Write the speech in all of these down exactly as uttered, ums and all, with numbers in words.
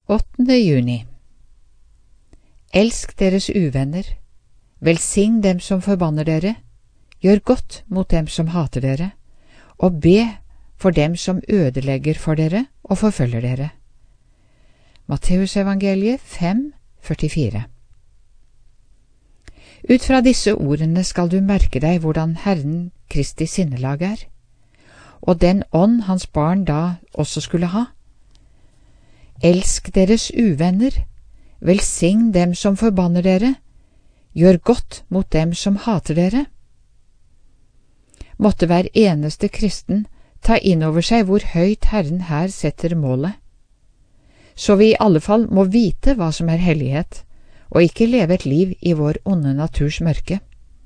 åttende juni. Elsk deres uvenner, velsign dem som forbanner dere, gjør godt mot dem som hater dere, og be for dem som ødelegger for dere og forfølger dere. Matteusevangeliet fem førtifire. Ut fra disse ordene skal du merke deg hvordan Herren Kristi sinnelag er, og den ånd hans barn da også skulle ha. Elsk deres uvenner, velsign dem som forbanner dere, gjør godt mot dem som hater dere. Måtte hver eneste kristen ta inn over seg hvor høyt Herren her setter målet, så vi i alle fall må vite hva som er hellighet, og ikke leve et liv i vår onde naturs mørke.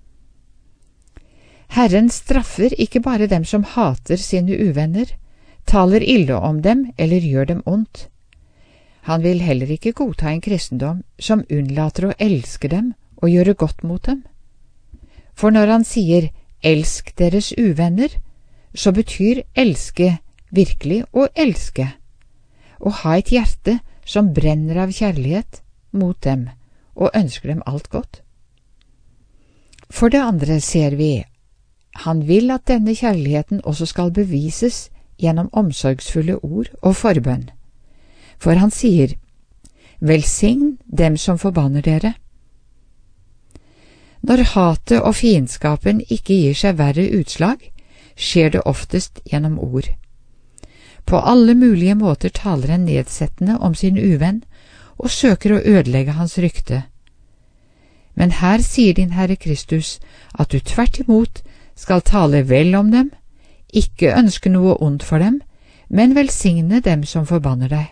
Herren straffer ikke bare dem som hater sine uvenner, taler ille om dem eller gjør dem ondt. Han vil heller ikke godta en kristendom som unnlater å elske dem og gjøre godt mot dem. For når han sier «elsk deres uvenner», så betyr elske virkelig å elske, og ha et hjerte som brenner av kjærlighet mot dem og ønsker dem alt godt. For det andre ser vi, han vil at denne kjærligheten også skal bevises gjennom omsorgsfulle ord og forbønn. For han sier, velsign dem som forbanner dere. Når hatet og fiendskapen ikke gir seg verre utslag, skjer det oftest gjennom ord. På alle mulige måter taler en nedsettende om sin uvenn og søker å ødelegge hans rykte. Men her sier din Herre Kristus at du tvert imot skal tale vel om dem, ikke ønske noe ondt for dem, men velsigne dem som forbanner deg.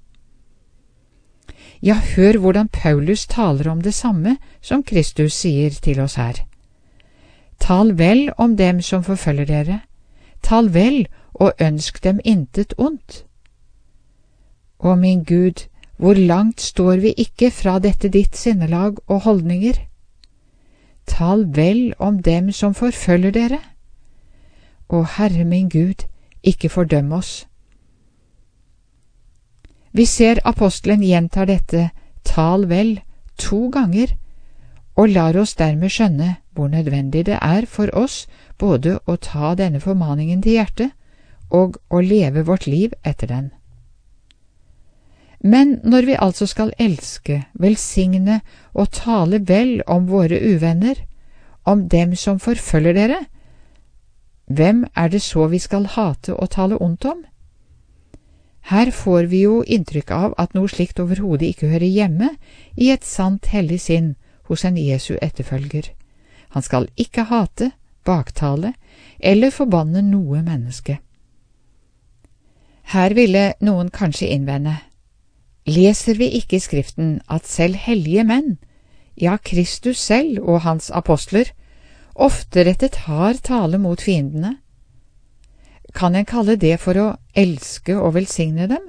Ja, hør hvordan Paulus taler om det samme som Kristus sier til oss her. Tal vel om dem som forfølger dere, tal vel og ønsk dem intet ondt. Å min Gud, hvor langt står vi ikke fra dette ditt sinnelag og holdninger? Tal vel om dem som forfølger dere. Å Herre min Gud, ikke fordøm oss. Vi ser apostelen gjentar dette tal vel to ganger, og lar oss dermed skjønne hvor nødvendig det er for oss både å ta denne formaningen til hjertet og å leve vårt liv etter den. Men når vi altså skal elske, velsigne og tale vel om våre uvenner, om dem som forfølger dere, hvem er det så vi skal hate og tale ondt om? Her får vi jo inntrykk av at noe slikt overhodet ikke hører hjemme i et sant hellig sinn hos en Jesu etterfølger. Han skal ikke hate, baktale eller forbanne noe menneske. Her ville noen kanskje innvende, leser vi ikke i Skriften at selv hellige menn, ja Kristus selv og hans apostler, ofte rettet hard tale mot fiendene? Kan en kalle det for å elske og velsigne dem?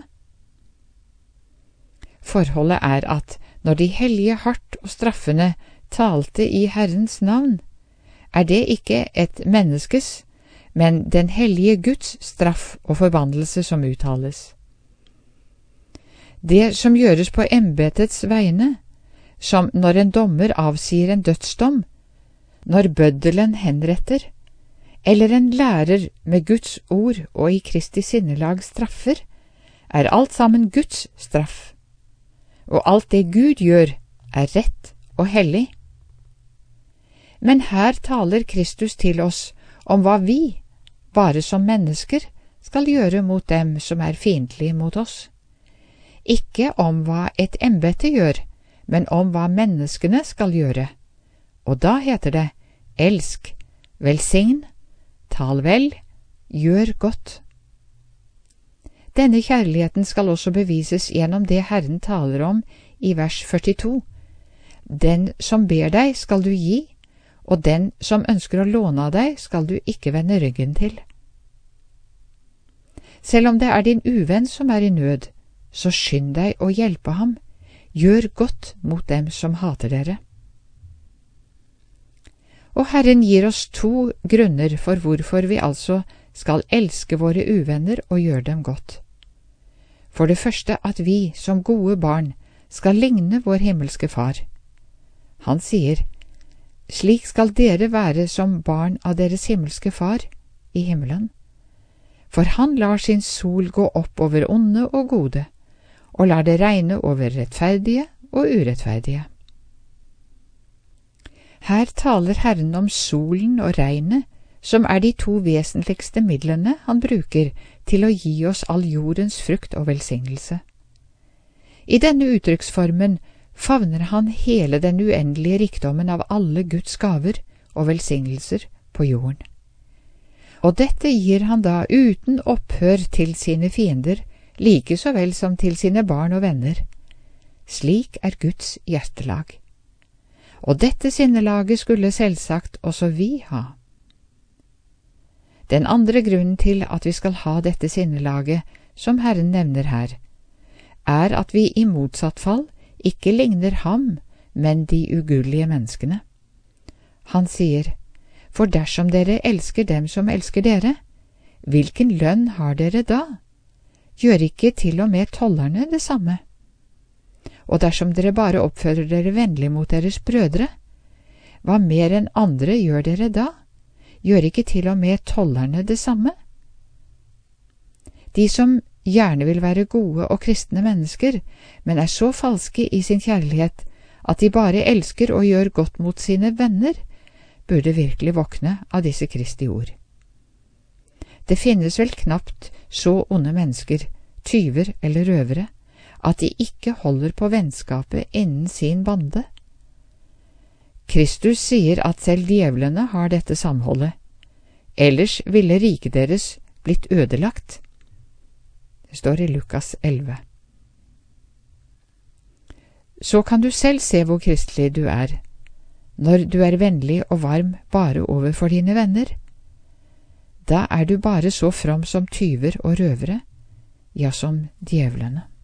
Forholdet er at når de hellige hardt og straffende talte i Herrens navn, er det ikke et menneskes, men den hellige Guds straff og forbannelse som uttales. Det som gjøres på embetets vegne, som når en dommer avsier en dødsdom, når bøddelen henretter, eller en lærer med Guds ord og i Kristi sinnelag straffer, er alt sammen Guds straff, og alt det Gud gjør er rett og hellig. Men her taler Kristus til oss om hva vi, bare som mennesker, skal gjøre mot dem som er fiendtlige mot oss. Ikke om hva et embete gjør, men om hva menneskene skal gjøre. Og da heter det, elsk, velsign, tal vel, gjør godt. Denne kjærligheten skal også bevises gjennom det Herren taler om i vers førtito. Den som ber deg skal du gi, og den som ønsker å låne av deg skal du ikke vende ryggen til. Selv om det er din uvenn som er i nød, så skynd deg å hjelpe ham, gjør godt mot dem som hater dere. Og Herren gir oss to grunner for hvorfor vi altså skal elske våre uvenner og gjøre dem godt. For det første at vi, som gode barn, skal ligne vår himmelske Far. Han sier, slik skal dere være som barn av deres himmelske Far i himmelen. For han lar sin sol gå opp over onde og gode, og lar det regne over rettferdige og urettferdige. Her taler Herren om solen og regnet, som er de to vesentligste midlene han bruker til å gi oss all jordens frukt og velsignelse. I denne uttrykksformen favner han hele den uendelige rikdommen av alle Guds gaver og velsignelser på jorden. Og dette gir han da uten opphør til sine fiender, like så vel som til sine barn og venner. Slik er Guds hjertelag. Og dette sinnelaget skulle selvsagt også vi ha. Den andre grunnen til at vi skal ha dette sinnelaget, som Herren nevner her, er at vi i motsatt fall ikke ligner ham, men de ugudelige menneskene. Han sier, for dersom dere elsker dem som elsker dere, hvilken lønn har dere da? Gjør ikke til og med tollerne det samme? Og dersom dere bare oppfører dere vennlig mot deres brødre, hva mer enn andre gjør dere da? Gjør ikke til og med tollerne det samme? De som gjerne vil være gode og kristne mennesker, men er så falske i sin kjærlighet at de bare elsker og gjør godt mot sine venner, burde virkelig våkne av disse Kristi ord. Det finnes vel knapt så onde mennesker, tyver eller røvere, at de ikke holder på vennskapet innen sin bande. Kristus sier at selv djevlene har dette samholdet, ellers ville riket deres blitt ødelagt. Det står i Lukas elleve. Så kan du selv se hvor kristelig du er, når du er vennlig og varm bare overfor dine venner. Da er du bare så from som tyver og røvere, ja, som djevlene.